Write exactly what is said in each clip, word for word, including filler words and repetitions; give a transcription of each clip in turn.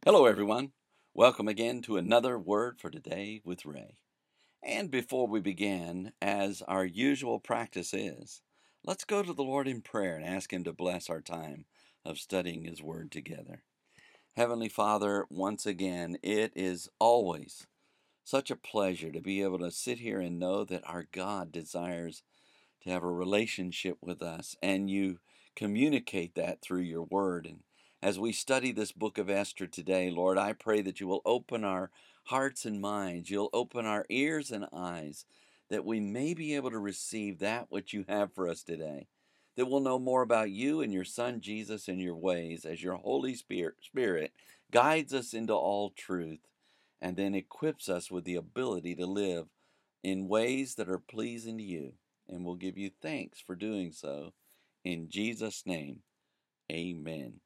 Hello, everyone. Welcome again to another Word for Today with Ray. And before we begin, as our usual practice is, let's go to the Lord in prayer and ask Him to bless our time of studying His Word together. Heavenly Father, once again, it is always such a pleasure to be able to sit here and know that our God desires to have a relationship with us, and you communicate that through your word. And as we study this book of Esther today, Lord, I pray that you will open our hearts and minds, you'll open our ears and eyes, that we may be able to receive that which you have for us today, that we'll know more about you and your Son Jesus and your ways as your Holy Spirit, Spirit guides us into all truth and then equips us with the ability to live in ways that are pleasing to you. And we'll give you thanks for doing so. In Jesus' name, amen.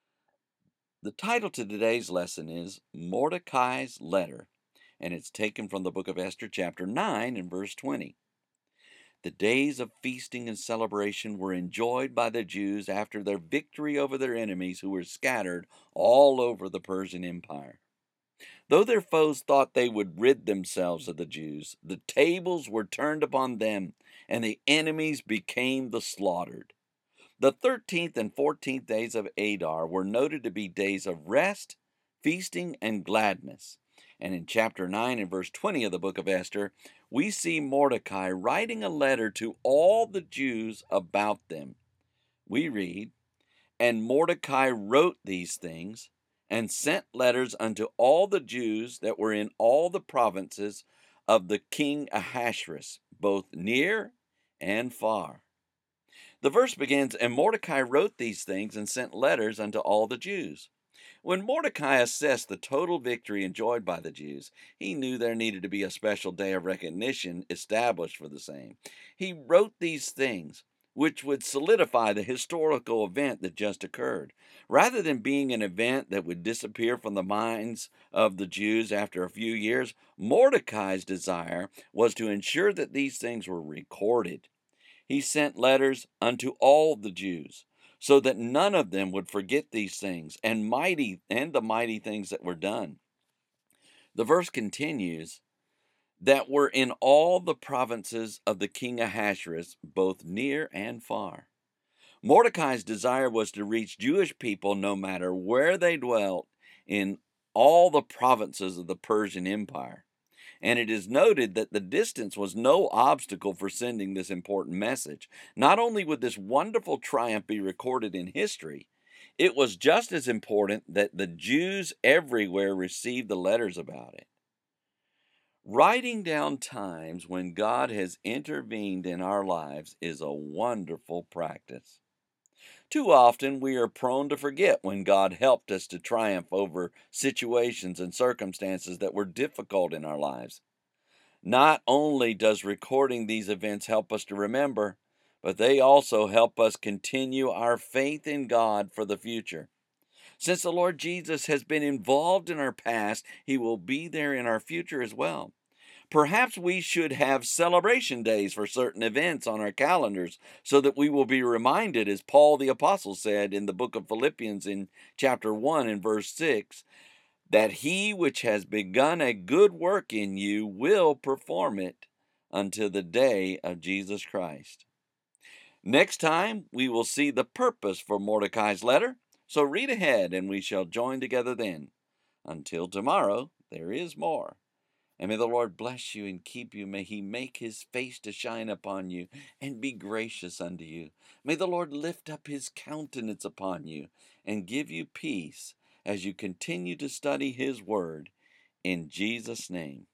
The title to today's lesson is Mordecai's Letter, and it's taken from the book of Esther, chapter nine, and verse twenty. The days of feasting and celebration were enjoyed by the Jews after their victory over their enemies who were scattered all over the Persian Empire. Though their foes thought they would rid themselves of the Jews, the tables were turned upon them, and the enemies became the slaughtered. The thirteenth and fourteenth days of Adar were noted to be days of rest, feasting, and gladness. And in chapter nine and verse twenty of the book of Esther, we see Mordecai writing a letter to all the Jews about them. We read, "And Mordecai wrote these things, and sent letters unto all the Jews that were in all the provinces of the king Ahasuerus, both near and far." The verse begins, "And Mordecai wrote these things and sent letters unto all the Jews." When Mordecai assessed the total victory enjoyed by the Jews, he knew there needed to be a special day of recognition established for the same. He wrote these things, which would solidify the historical event that just occurred. Rather than being an event that would disappear from the minds of the Jews after a few years, Mordecai's desire was to ensure that these things were recorded. He sent letters unto all the Jews, so that none of them would forget these things and mighty and the mighty things that were done. The verse continues, that were in all the provinces of the king Ahasuerus, both near and far. Mordecai's desire was to reach Jewish people no matter where they dwelt in all the provinces of the Persian Empire. And it is noted that the distance was no obstacle for sending this important message. Not only would this wonderful triumph be recorded in history, it was just as important that the Jews everywhere received the letters about it. Writing down times when God has intervened in our lives is a wonderful practice. Too often we are prone to forget when God helped us to triumph over situations and circumstances that were difficult in our lives. Not only does recording these events help us to remember, but they also help us continue our faith in God for the future. Since the Lord Jesus has been involved in our past, He will be there in our future as well. Perhaps we should have celebration days for certain events on our calendars so that we will be reminded, as Paul the Apostle said in the book of Philippians in chapter one and verse six, that He which has begun a good work in you will perform it until the day of Jesus Christ. Next time, we will see the purpose for Mordecai's letter, so read ahead and we shall join together then. Until tomorrow, there is more. And may the Lord bless you and keep you. May He make His face to shine upon you and be gracious unto you. May the Lord lift up His countenance upon you and give you peace as you continue to study His Word. In Jesus' name.